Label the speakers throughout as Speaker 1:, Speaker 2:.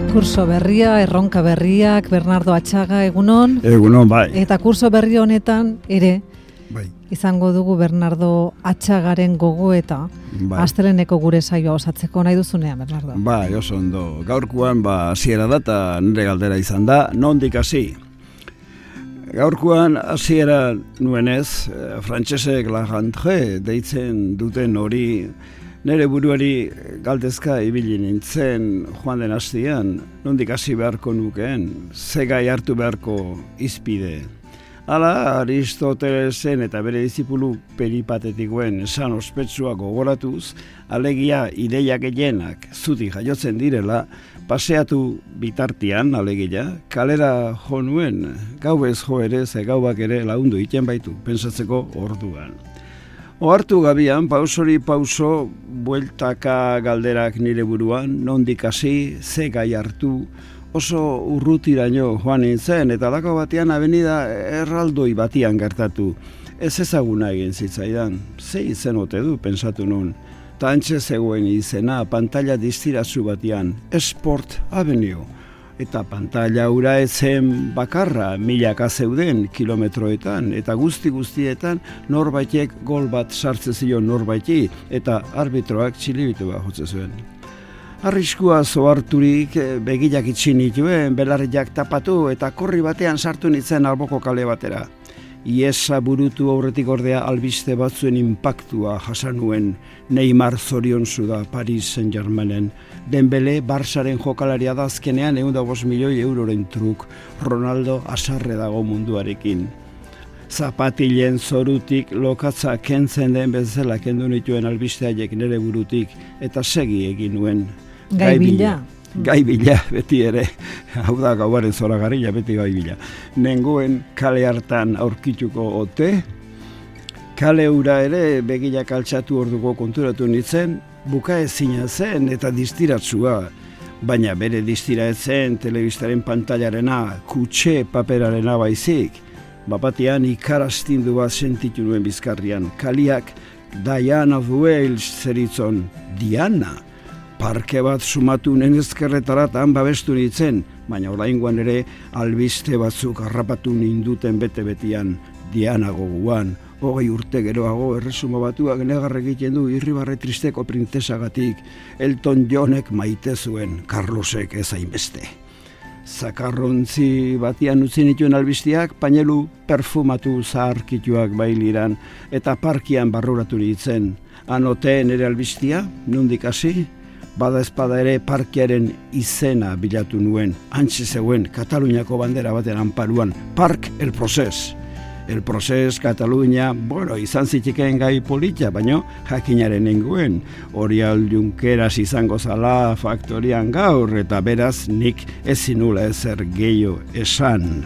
Speaker 1: Kurso berria, erronka berriak, Bernardo Atxaga, egunon.
Speaker 2: Egunon, bai.
Speaker 1: Eta kurso berri honetan ere,
Speaker 2: Bai.
Speaker 1: izango dugu Bernardo Atxagaren gogoeta,
Speaker 2: Bai.
Speaker 1: Asteleneko gure saioa osatzeko nahi duzunean, Bernardo.
Speaker 2: Bai, oso ondo. Gaurkoan, hasiera da, eta nire galdera izan da, nondik hasi? Gaurkoan hasiera nuenez, frantsesek la rentrée deitzen duten hori, nire buruari galdezka ibili nintzen joan den hastian, nondik hasi beharko nukeen, ze gai hartu beharko izpide. Hala, Aristotelesen eta bere dizipulu peripatetikoen esan ospetsua gogoratuz, alegia ideia gehienak zutik jaiotzen direla, paseatu bitartian, alegia, kalera jo nuen, gau ez jo ere, ze gauak ere laundu iten baitu, pentsatzeko orduan. Ohartu gabian, pausori pauso, bueltaka galderak nire buruan, nondik hasi, ze gai hartu, oso urrutiraino joan nintzen, eta lako batean avenida erraldoi batian gertatu. Ez ezaguna egin zitzaidan, ze izen ote du, pensatu nun. Ta antxe zegoen izena, pantalla distirazu batian, Sport Avenue. Eta pantalla ura etzen bakarra, milaka zeuden kilometroetan, eta guztietan norbaitek gol bat sartze zion norbaiti, eta arbitroak txilibitu bat jotze zuen. Arriskua zoarturik begilak itxi nituen, belarriak tapatu eta korri batean sartu nintzen alboko kale batera. Iesa burutu aurretik ordea albiste batzuen inpaktua jasan nuen. Neymar zoriontsu da Paris Saint-Germainen. Dembele Barsaren jokalaria da azkenean 105 milioi euroren truk. Ronaldo asarre dago munduarekin. Zapatilen zorutik lokatza kentzen den bezala kendu nituen albiste haiek nire burutik eta segi egin nuen.
Speaker 1: Gai bila.
Speaker 2: Gai bila, beti ere, hau da gauaren zoragarria, beti gai bila. Nengoen kale hartan aurkituko ote, kale ura ere begilak altxatu orduko konturatu nintzen, bukaezina zen eta distiratsua, baina bere distiratzen telebistaren pantailarena, kutxe paperarena baizik, bapatian ikarastindu bat sentitu nuen bizkarrian, kaliak Diana of Wales zeritzon, Diana? Parke bat sumatu nenezkerretaratan babestu nintzen, baina oraingoan ere albiste batzuk harrapatu ninduten bete-betian, Diana goguan, 20 urte geroago erresuma batuak negar egiten du Irribarre tristeko printzesagatik, Elton Johnek maite zuen, Carlosek ez hainbeste. Zakarrontzi batian utzi nituen albisteak, pañelu perfumatu zaharkituak bailiran, eta parkian barruratu nintzen. Anote nire albistia, nondik hasi? Bada espada ere parkiaren izena bilatu nuen, antxe zegoen Kataluniako bandera baten anparuan, Park el Procés. El Procés, Katalunia, izan zitekeen gai politia, baino jakinaren nengoen. Oriol Junqueras izango zala faktorian gaur, eta beraz nik ezin nula ezer gehiago esan.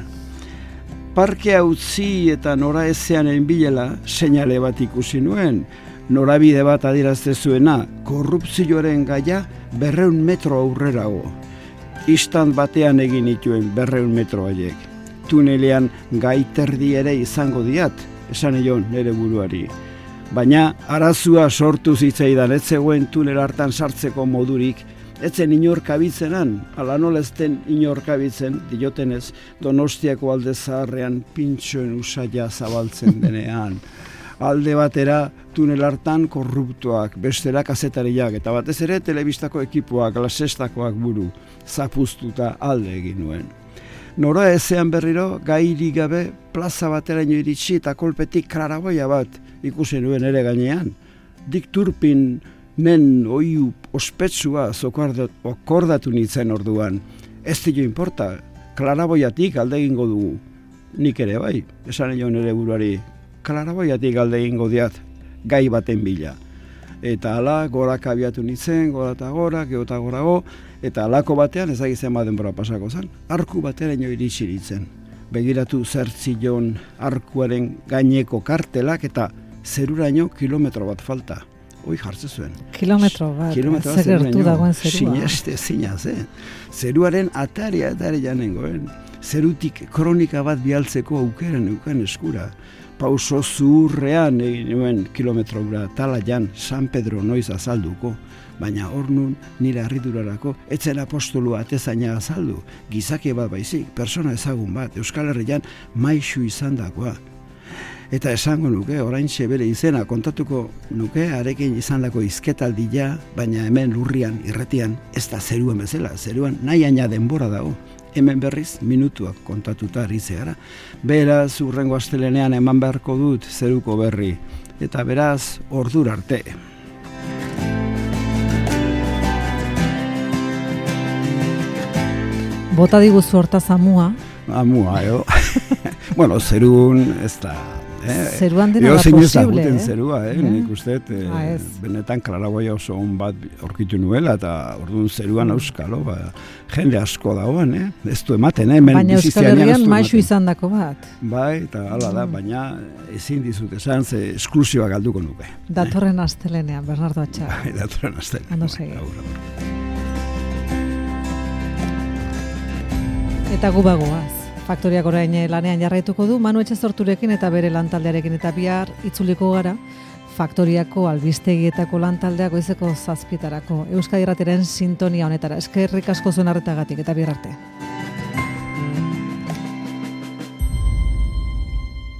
Speaker 2: Parkea utzi eta nora ezean enbilela seinale bat ikusi nuen, norabide bat adierazte zuena, korrupzioaren gaia 200 metro aurrerago. Istant batean egin nituen 200 metro haiek. Tunelean gaiterdi ere izango diat, esan eion nire buruari. Baina arazua sortu zitzaidan, ez zegoen tunel hartan sartzeko modurik, etzen inorkabitzenan, ala nola ezten inorkabitzen, diotenez, Donostiako alde zaharrean pintxoen usaia zabaltzen denean. Alde batera tunel hartan korruptoak, bestera kazetariak, eta batez ere telebistako ekipoak, lasestakoak buru, zapuztuta alde egin nuen. Nora ezean berriro, gairi gabe, plaza bateraino iritsi eta kolpetik klaraboia bat ikusi nuen ere gainean. Dick Turpin nen oiu ospetsua okordatu nintzen orduan. Ez dio inporta, klaraboiatik alde egingo dugu. Nik ere bai, esan egin nire buruari, klaraboiatik alde egingo diat, gai baten bila. Eta ala, gorak abiatu nintzen, gora eta gora, geota gorago, eta alako batean ezagitzen bat denbora pasako zen, arku bateraino iritsi nintzen. Begiratu zertzion arkuaren gaineko kartelak eta zeruraino kilometro bat falta. Hoi jartze zuen.
Speaker 1: Kilometro bat gertu dagoen zerua.
Speaker 2: Sineste zina zen. Zeruaren ataria janengoen. Zerutik kronika bat bialtzeko aukeren euken eskura. Pauso zuhurrean egin nuen kilometro gura, tala jan San Pedro noiz azalduko. baina hor nun nire harridurarako etzen apostolua atezaina azaldu, gizaki bat baizik, persona ezagun bat, Euskal Herrian maixu izan dagoa. Eta esango nuke, oraintxe bere izena kontatuko nuke, arekin izandako izketaldia, baina hemen lurrian, irretian, ez da zeruan bezala, zeruan nahi aina denbora dago. Hemen berriz minutuak kontatuta ari zehara. Beraz, urrengo astelenean eman beharko dut zeruko berri. Eta beraz, ordura arte.
Speaker 1: Bota diguzu hortaz amua.
Speaker 2: Amua, bueno, zerun, ez da...
Speaker 1: Zeruan dena da posible,
Speaker 2: zerua, nik uste, benetan klaraboia oso on bat aurkitu nuela, eta orduan zeruan euskalo, jende asko dagoen, ez du ematen,
Speaker 1: baina Euskal Herrian maixu izan dako bat.
Speaker 2: Bai, eta hala da, baina ezin dizut esan, ze esklusiba galduko nuke.
Speaker 1: Datorren astelenean, Bernardo Atxaga.
Speaker 2: Bai, datorren astelenean.
Speaker 1: Ondo segi. Eta gu bagoaz. Faktoriak orain lanean jarraituko du, Manu Etxezorturekin eta bere lantaldearekin, eta bihar itzuliko gara Faktoriako albistegietako lantaldeak goizeko 7:00 Euskadi Irratiaren sintonia honetara. Eskerrik asko zuen arretagatik eta bihar arte.